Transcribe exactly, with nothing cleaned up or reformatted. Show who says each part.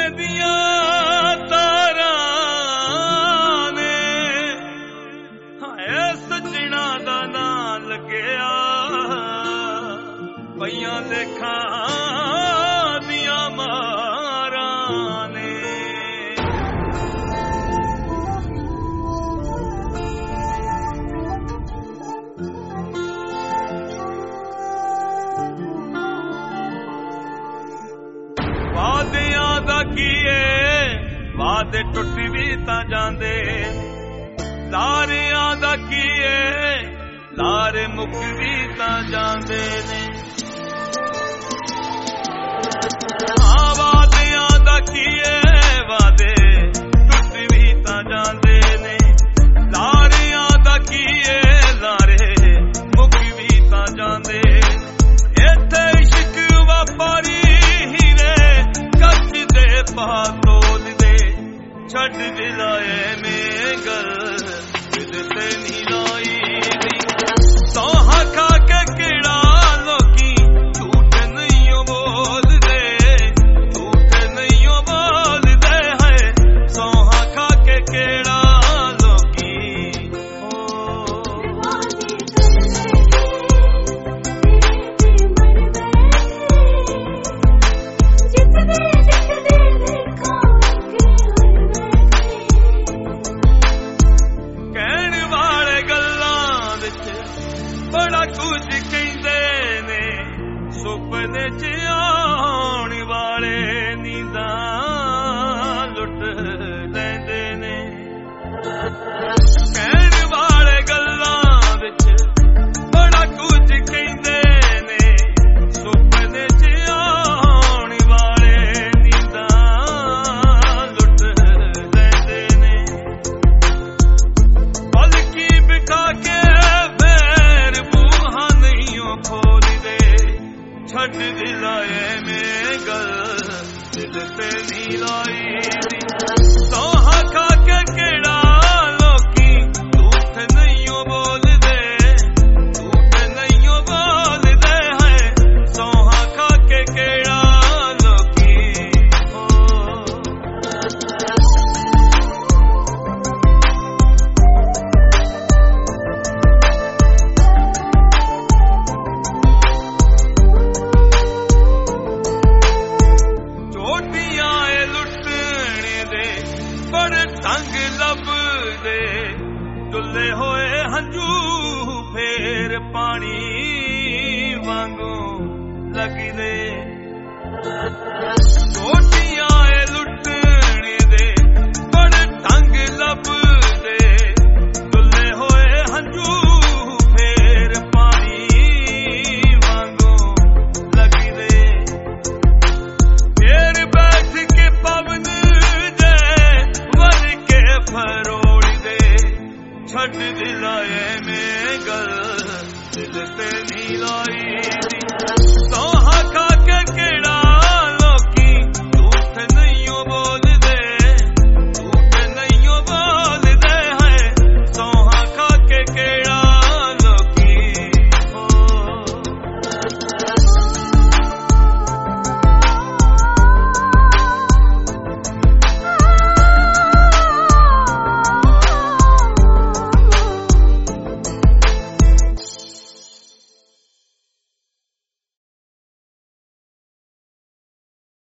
Speaker 1: दिया तारा ने हाय सजना दा ना लग्या पईयां लेखा दिया मारा ने वादियां दा कीए वादे टुट भी तां जांदे लारियां दा कीए लारे मुक भी तां जांदे ने हाँ वादियां दा कीए वादे टुट भी तां जांदे ने लारियां दा कीए लारे मुक भी तां जांदे इत्थे इश्क व्यापारी तोल दे छड़ दिलाए में गल दिल ते नी लाई सोहा खा के केड़ा लोकी झूठ नहीं बोल दे झूठ नहीं बोल दे है सोहा खा के केड़ा लोकी बड़ा कुछ कहते ने सुपने च आउण वाले नींदा लुट लैंदे ने कहण वाले गल्लां विच बड़ा कुछ कहते ने सुपने च आउण वाले नींदा लुट लैंदे ने पलकी बिठा के छड़ दिलाए में गल दिल ते नी लाई सोहा खा के केड़ा लोकी झूठ नहीं बोल दे झूठ नहीं बोल दे है सोहा खा के केड़ा लोकी बड़े ढंग लब दे डुले होए हंजू फेर पानी वांगू लगी दे छोटियां लुटने दे बड़े ढंग लब दे डुले होए हंजू फेर पानी वांगू लगी दे फेर बैठ के पवन फरोड़ दे छड़ दिलाए में गल दिल ते नी लाई